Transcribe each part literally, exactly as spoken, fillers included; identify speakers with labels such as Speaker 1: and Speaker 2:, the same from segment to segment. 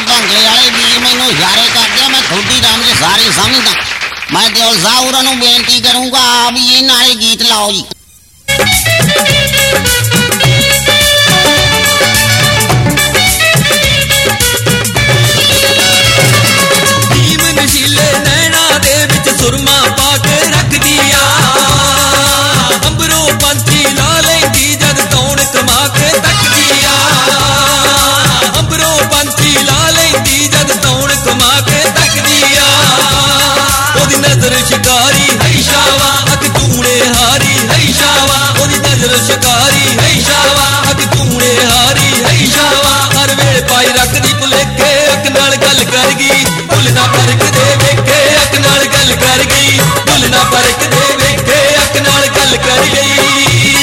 Speaker 1: ਭੰਗੇ ਵਾਲੇ ਵੀਰ ਮੈਨੂੰ ਇਸ਼ਾਰੇ ਕਰਦੇ ਆ, ਮੈਂ ਤੁਹਾਡੀ ਰਮਜ ਸਾਰੀ ਸਮਝਦਾ। ਮੈਂ ਦਿਲ ਸਾਹਿਬ ਹੋਰਾਂ ਨੂੰ ਬੇਨਤੀ ਕਰੂੰਗਾ ਵੀ ਇਹਨਾਂ ਵਾਲੇ ਗੀਤ ਲਾਓ ਜੀ।
Speaker 2: ਨਸ਼ੀਲੇ ਨੈਣਾ ਦੇ ਵਿੱਚ ਸੁਰਮਾ ਪਾ ਕੇ ਰੱਖਦੀ ਆ, ਅੰਬਰੋਂ ਪੰਛੀ ਲਾ ਲੈਂਦੀ ਜਦ ਕੌਣ ਕਮਾ ਕੇ ਤੱਕਦੀ ਆ, ਅੰਬਰੋਂ ਪੰਛੀ ਲਾ ਲੈਂਦੀ ਜਦ ਕੌਣ ਕਮਾ ਕੇ ਤੱਕਦੀ ਆ। ਉਹਦੀ ਨਜ਼ਰ ਸ਼ਿਕਾਰੀ ਹੈ ਸ਼ਾਵਾ, ਅੱਖ ਟੂਣੇ ਹਾਰੀ ਹੈ ਸ਼ਾਵਾ, ਉਹਦੀ ਨਜ਼ਰ ਸ਼ਿਕਾਰੀ ਹੈ ਸ਼ਾਵਾ, ਅੱਖ ਟੂਣੇ ਹਾਰੀ ਹੈ ਸ਼ਾਵਾ। ਹਰ ਵੇਲੇ ਪਾਈ ਰੱਖਦੀ ਭੁਲੇਖੇ, ਅੱਖ ਨਾਲ ਗੱਲ ਕਰ ਗਈ ਭੁੱਲ ਨਾ ਪਰਖ ਦੇ ਵੇਖੇ, ਅੱਖ ਨਾਲ ਗੱਲ ਕਰ ਗਈ ਭੁੱਲ ਨਾ ਪਰਖ ਦੇ ਵੇਖੇ, ਅੱਖ ਨਾਲ ਗੱਲ ਕਰ ਗਈ।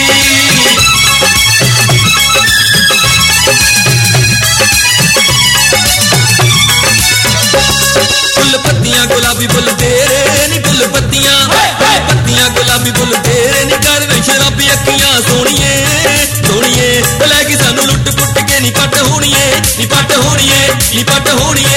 Speaker 2: ਫੁੱਲ ਪੱਤੀਆਂ ਗੁਲਾਬੀ ਫੁੱਲ ਤੇਰੇ ਨੀ, ਫੁੱਲ ਪੱਤੀਆਂ ਪੱਤੀਆਂ ਗੁਲਾਬੀ ਫੁੱਲ ਤੇਰੇ ਨੀ, ਕਰ ਵੇ ਸ਼ਰਾਬੀ ਅੱਖੀਆਂ ਸੋਹਣੀਏ ਸੋਹਣੀਏ, ਲੈ ਕੇ ਸਾਨੂੰ ਲੁੱਟ ਪੁੱਟ ਕੇ ਨੀ ਪੱਟ ਹੋਣੀਏ ਨੀ ਪੱਟ ਹੋਣੀਏ ਨੀ ਪੱਟ ਹੋਣੀਏ।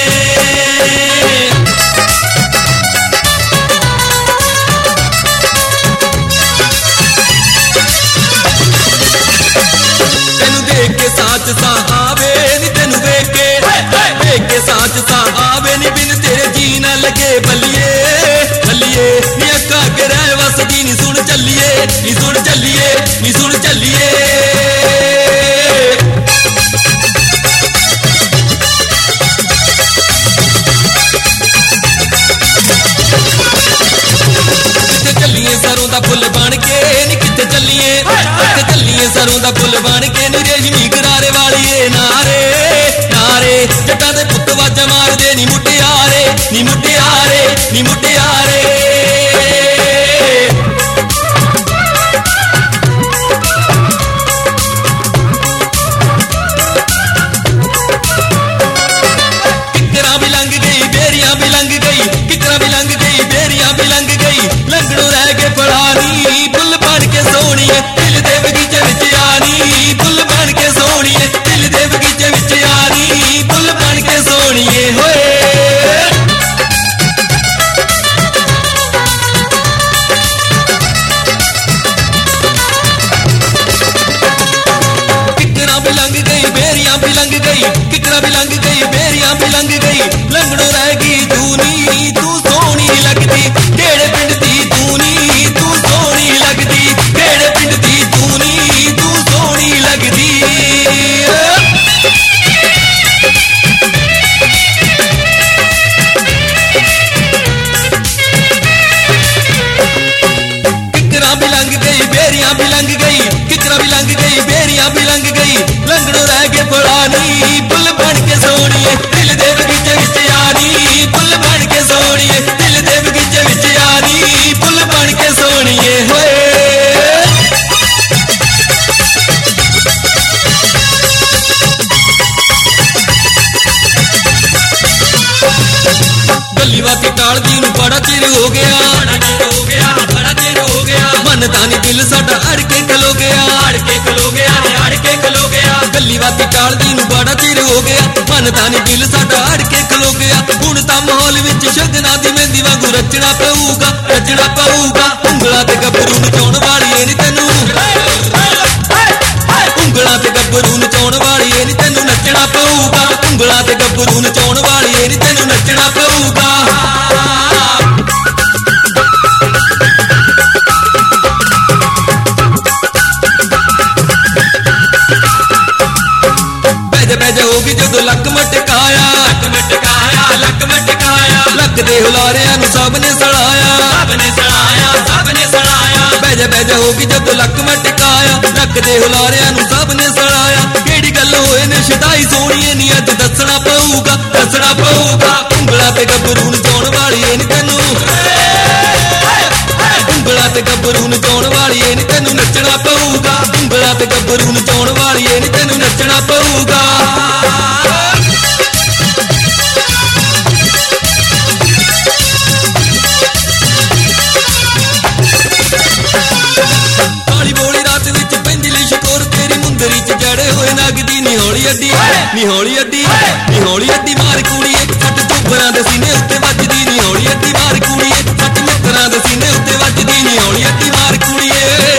Speaker 2: ਤੈਨੂੰ ਦੇਖ ਕੇ ਸਾਚ ਸਾਹ ਆਵੇ ਨੀ, ਤੈਨੂੰ ਵੇਖ ਕੇ ਵੇਖ ਕੇ ਸਾਚ ਸਾਹ ਆਵੇ ਨੀ, ਬਿਨ ਤੇਰੇ ਜੀ ਨਾ ਲੱਗੇ ਬੱਲੀਏ ਬੱਲੀਏ ਨੀ, ਅੱਖਾਂ ਅੱਗੇ ਰਹਿ ਵਸਦੀ ਨੀ, ਸੁਣ ਚੱਲੀਏ ਨੀ ਸੁਣ ਚੱਲੀਏ ਨੀ ਸੁਣ ਚੱਲੀਏ। ਕਿੱਥੇ ਚੱਲੀਏ ਸਰੋਂ ਦਾ ਫੁੱਲ ਬਣ ਕੇ ਨੀ, ਕਿੱਥੇ ਚੱਲੀਏ ਕਿੱਥੇ ਚੱਲੀਏ ਸਰੋਂ ਦਾ ਫੁੱਲ ਬਣ ਕੇ ਨੀ, ਰੇਸ਼ਮੀ ਗਰਾਰੇ ਵਾਲੀਏ ਨਾਰੇ ਨਾਰੇ, ਜੱਟਾਂ ਦੇ ਪੁੱਤ ਵਾਜਾਂ ਮਾਰਦੇ ਨੀ ਮੁਟਿਆਰੇ ਨੀ ਮੁਟਿਆਰੇ ਨੀ ਮੁਟਿਆਰੇ। ਕਿਕਰਾਂ ਵੀ ਲੰਘ ਗਈ ਬੇਰੀਆਂ ਵੀ ਲੰਘ ਗਈ, ਕਿਕਰਾਂ ਵੀ ਲੰਘ ਗਈ ਬੇਰੀਆਂ ਵੀ ਲੰਘ ਗਈ, ਲੰਘਣੋਂ ਰਹਿ ਕੇ ਫੜਾਨੀ ਫੁੱਲ ਬਣ ਕੇ ਸੋਹਣੀਏ, ਦਿਲ ਦੇ ਬਗੀਚੇ ਵਿੱਚ ਆਨੀ ਫੁੱਲ ਬਣ ਕੇ ਸੋਹਣੀਏ, ਦਿਲ ਦੇ ਬਗੀਚੇ ਵਿੱਚ ਆਨੀ ਫੁੱਲ ਬਣ ਕੇ ਸੋਹਣੀਏ ਹੋਏ। ਕਿਕਰਾਂ ਵੀ ਲੰਘ ਗਈ ਬੇਰੀਆਂ ਵੀ ਲੰਘ ਗਈ, ਕਿਕਰਾਂ ਵੀ ਲੰਘ ਗਈ ਬੇਰੀਆਂ ਵੀ ਲੰਘ ਗਈ, ਲੰਘਣੋਂ ਰਹਿ ਗਈ ਤੂੰ ਨੀ ਤੂੰ ਸੋਹਣੀ ਲੱਗਦੀ, ਕਿਹੜੇ ਪਿੰਡ ਦੀ ਤੂੰ ਨੀ ਤੂੰ ਸੋਹਣੀ ਲੱਗਦੀ, ਕਿਹੜੇ ਪਿੰਡ ਦੀ ਤੂੰ ਨੀ ਤੂੰ ਸੋਹਣੀ ਲੱਗਦੀ। ਕਿਕਰਾਂ ਵੀ ਲੰਘ ਗਈ ਬੇਰੀਆਂ ਵੀ ਲੰਘ ਗਈ, ਕਿਕਰਾਂ ਵੀ ਲੰਘ ਗਈ ਬੇਰੀਆਂ ਵੀ ਲੰਘ ਗਈ, ਲੰਘਣੋਂ ਰਹਿ ਕੇ ਫੜਾਨੀ ਫੁੱਲ ਬਣ ਕੇ ਸੋਹਣੀਏ, ਦਿਲ ਦੇ ਬਗੀਚੇ ਵਿੱਚ ਆਨੀ ਫੁੱਲ ਬਣ ਕੇ ਸੋਹਣੀਏ, ਦਿਲ ਦੇ ਬਗੀਚੇ ਵਿੱਚ ਆਨੀ ਫੁੱਲ ਬਣ ਕੇ ਸੋਹਣੀਏ ਹੋਏ। ਗੱਲੀ ਬਾਤੀ ਟਾਲਦੀ ਨੂੰ ਬੜਾ ਚਿਰ ਹੋ ਗਿਆ ਹੋ ਗਿਆ ਬੜਾ ਚਿਰ ਹੋ ਗਿਆ, ਮਨ ਤਾਂ ਨੀ ਦਿਲ ਸਾਡਾ ਅੜ ਕੇ ਖਲੋ ਗਿਆ ਅੜ ਕੇ ਖਲੋ ਗਿਆ ਅੜ ਕੇ ਖਲੋ ਗਿਆ। ਗੱਲੀ ਬਾਤੀ ਟਾਲਦੀ ਨੂੰ ਬੜਾ ਚਿਰ ਹੋ ਗਿਆ, ਮਨ ਤਾਂ ਨੀ ਦਿਲ ਸਾਡਾ ਅੜ ਕੇ ਖਲੋ ਗਿਆ। ਹੁਣ ਤਾਂ ਮਾਹੌਲ ਵਿੱਚ ਸ਼ਗਨਾਂ ਦੀ ਮਹਿੰਦੀ ਵਾਂਗੂ ਰਚਣਾ ਪਊਗਾ ਰਚਣਾ ਪਊਗਾ, ਉਂਗਲਾਂ ਤੇ ਗੱਭਰੂ ਨਚਾਉਣ ਵਾਲੀਏ ਨੀ ਤੈਨੂੰ, ਉਂਗਲਾਂ ਤੇ ਗੱਭਰੂ ਨਚਾਉਣ ਵਾਲੀਏ ਨੀ ਤੈਨੂੰ ਨੱਚਣਾ ਪਊਗਾ, ਉਂਗਲਾਂ ਤੇ ਗੱਭਰੂ ਨਚਾਉਣ ਵਾਲੀਏ ਨੀ ਤੈਨੂੰ ਨੱਚਣਾ ਪਊਗਾ। ਬੈਜ ਹੋਗੀ ਜਦੋਂ ਲੱਕ ਮਟਕਾਇਆ ਲੱਕ ਮਟਕਾਇਆ ਲੱਕ ਮਟਕਾਇਆ, ਲੱਕ ਦੇ ਹੁਲਾਰਿਆਂ ਨੂੰ ਸਭ ਨੇ ਸੜਾਇਆ ਸਭ ਨੇ ਸੜਾਇਆ ਸਭ ਨੇ ਸੜਾਇਆ। ਬੈਜ ਬੈਜ ਹੋਗੀ ਜਦੋਂ ਲੱਕ ਮਟਕਾਇਆ, ਲੱਕ ਦੇ ਹੁਲਾਰਿਆਂ ਨੂੰ ਸਭ ਨੇ ਸੜਾਇਆ। ਕਿਹੜੀ ਗੱਲ ਹੋਏ ਨੇ ਸ਼ਦਾਈ ਸੋਹਣੀਏ ਨੀ, ਅੱਜ ਦੱਸਣਾ ਪਊਗਾ ਦੱਸਣਾ ਪਊਗਾ, ਉਂਗਲਾਂ ਤੇ ਗੱਭਰੂ ਨਚਾਉਣ ਵਾਲੀਏ ਨੀ ਤੈਨੂੰ, ਉਂਗਲਾਂ ਤੇ ਗੱਭਰੂ ਨਚਾਉਣ ਵਾਲੀਏ ਨੀ ਤੈਨੂੰ ਨੱਚਣਾ ਪਊਗਾ, ਉਂਗਲਾਂ ਤੇ ਗੱਭਰੂ ਨਚਾਉਣ ਵਾਲੀਏ ਨੀ ਤੈਨੂੰ ਨੱਚਣਾ ਪਊਗਾ। ਕਾਲੀ ਬੋਲੀ ਰਾਤ ਵਿੱਚ ਪੈਂਦੀ ਲਈ ਸ਼ਕੋਰ, ਤੇਰੀ ਮੁੰਦਰੀ ਚ ਜੜੇ ਹੋਏ ਨਗਦੀ ਨੀ ਨੀ ਹੌਲੀ ਅੱਡੀ ਨੀ ਹੌਲੀ ਅੱਡੀ ਨੀ ਹੌਲੀ ਅੱਡੀ ਮਾਰ ਕੁੜੀਏ ਸੱਟ ਚੋਬਰਾਂ ਦੇ ਸੀਨੇ ਉੱਤੇ ਵੱਜਦੀ ਨੀ ਹੌਲੀ ਅੱਡੀ ਮਾਰ ਕੁੜੀਏ ਸੱਟ ਮਿੱਤਰਾਂ ਦੇ ਸੀਨੇ ਉੱਤੇ ਵੱਜਦੀ ਨੀ ਹੌਲੀ ਅੱਡੀ ਮਾਰ ਕੁੜੀਏ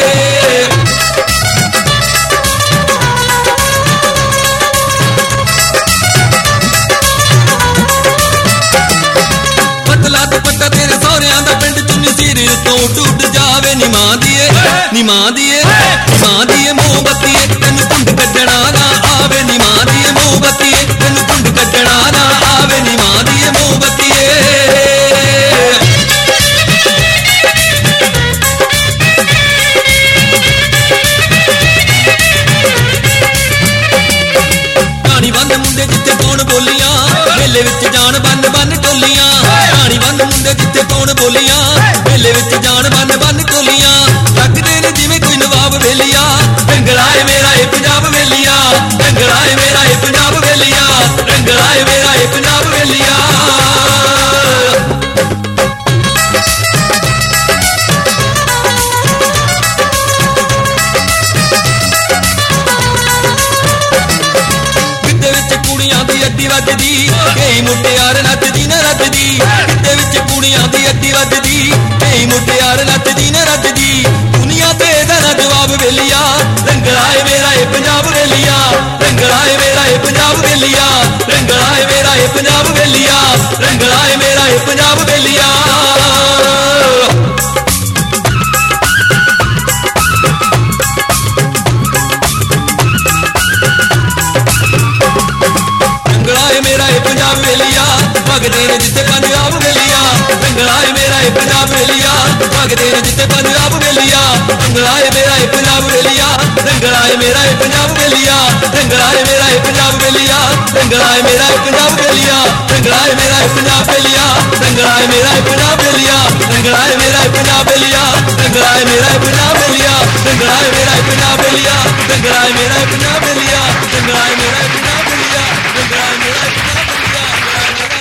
Speaker 2: ਪਤਲਾ ਦੁਪੱਟਾ ਤੇਰੇ ਸਹੁਰਿਆਂ ਦਾ ਪਿੰਡ ਚੁੰਨੀ ਸਿਰ ਤੋਂ ਟੁੱਟ ਜਾਵੇ ਨੀ ਮਾਂ ਦੀਏ ਨੀ ਮਾਂ ਦੀਏ ਮਾਂ ਦੀਏ ਮੋਮਬੱਤੀਏ ਤੈਨੂੰ ਕੁੰਡ ਕੱਢਣਾ ਨਾ ਆਵੇ ਨੀ ਮਾਂ ਦੀਏ ਮੋਮਬੱਤੀਏ ਤੈਨੂੰ ਕੁੰਡ ਕੱਢਣਾ ਨਾ ਆਵੇ ਨੀ ਮਾਂ ਦੀਏ ਮੋਮਬੱਤੀਏ ਕਹਾਣੀ ਬੰਦ ਮੁੰਡੇ ਜਿੱਥੇ ਕੌਣ ਬੋਲੀਆਂ ਮੇਲੇ ਵਿੱਚ ਜਾਣ ਬੰਨ ਬੰਨ ਟੋਲੀਆਂ ਕਹਾਣੀ ਬੰਦ ਮੁੰਡੇ ਜਿੱਥੇ ਕੌਣ ਬੋਲੀਆਂ ਮੇਲੇ ਵਿੱਚ ਜਾਣ ਬੰਨ ਬੰਨ ਟੋਲੀਆਂ ਲੱਗਦੇ ਨੇ ਜਿਵੇਂ ਕੋਈ ਨਵਾਬ ਵੇਲੀਆ ਰੰਗਲਾਏ ਮੇਰਾ ਇਹ ਪੰਜਾਬ ਵੇਲੀਆ ਰੰਗਲਾਏ ਮੇਰਾ ਇਹ ਪੰਜਾਬ ਵੇਲੀਆ ਰੰਗਲਾਏ ਮੇਰਾ ਇਹ ਪੰਜਾਬ ਵੇਲੀਆ ਕੁੜੀਆਂ ਦੀ ਅੱਡੀ ਵੱਜਦੀ ਕਈ ਮੁਟਿਆਰ ਨੱਚਦੀ ਨਾ ਰੱਜਦੀ ਕਿਤੇ ਵਿੱਚ ਕੁੜੀਆਂ ਦੀ ਅੱਡੀ ਵੱਜਦੀ ਕਈ ਮੁਟਿਆਰ ਨੱਚਦੀ ਨਾ ਰੱਜਦੀ ਦੁਨੀਆ ਤੇ ਇਹਦਾ ਨਾ ਜਵਾਬ ਵੇਲੀਆ ਰੰਗਲਾਏ ਮੇਰਾ ਇਹ ਪੰਜਾਬ ਵੇਲੀਆ ਰੰਗਲਾਏ ਮੇਰਾ ਇਹ ਪੰਜਾਬ ਵੇਲੀਆ ਰੰਗਲਾਏ ਮੇਰਾ ਇਹ ਪੰਜਾਬ ਵੇਲੀਆ ਰੰਗਲਾਏ ਮੇਰਾ ਇਹ ਪੰਜਾਬ ਵੇਲੀਆ ਰੰਗਲਾਏ ਮੇਰਾ ਇਹ ਪੰਜਾਬ ਵੇਲੀਆ ਭਗਦੇ ਨੇ ਜਿੱਥੇ ਪੰਜਾਬ ਵੇਲੀਆ ਰੰਗਲਾਏ ਮੇਰਾ ਇਹ ਪੰਜਾਬ ਵੇਲੀਆ ਭਗਦੇ ਨੇ ਜਿੱਥੇ ਪੰਜਾਬ ਵੇਲੀਆ ਰੰਗਲਾਏ ਮੇਰਾ ਇਹ ਪੰਜਾਬ ਵੇਲੀਆ ਰੰਗਲਾਏ ਮੇਰਾ ਇਹ ਪੰਜਾਬ ਵੇਲੀਆ ਰੰਗਲਾਏ ਮੇਰਾ ਇਹ ਪੰਜਾਬ ਵੇਲੀਆ ਰੰਗਲਾਏ ਮੇਰਾ ਇਹ ਪੰਜਾਬ ਵੇਲੀਆ ਰੰਗਲਾਏ ਮੇਰਾ ਇਹ ਪੰਜਾਬ ਵੇਲੀਆ ਰੰਗਲਾਏ ਮੇਰਾ ਇਹ ਪੰਜਾਬ ਵੇਲੀਆ ਰੰਗਲਾਏ ਮੇਰਾ ਇਹ ਪੰਜਾਬ ਵੇਲੀਆ ਰੰਗਲਾਏ ਮੇਰਾ ਇਹ ਪੰਜਾਬ ਵੇਲੀਆ ਰੰਗਲਾਏ ਮੇਰਾ ਇਹ ਪੰਜਾਬ ਵੇਲੀਆ ਰੰਗਲਾਏ ਮੇਰਾ ਇਹ ਪੰਜਾਬ ਵੇਲੀਆ ਰੰਗਲਾਏ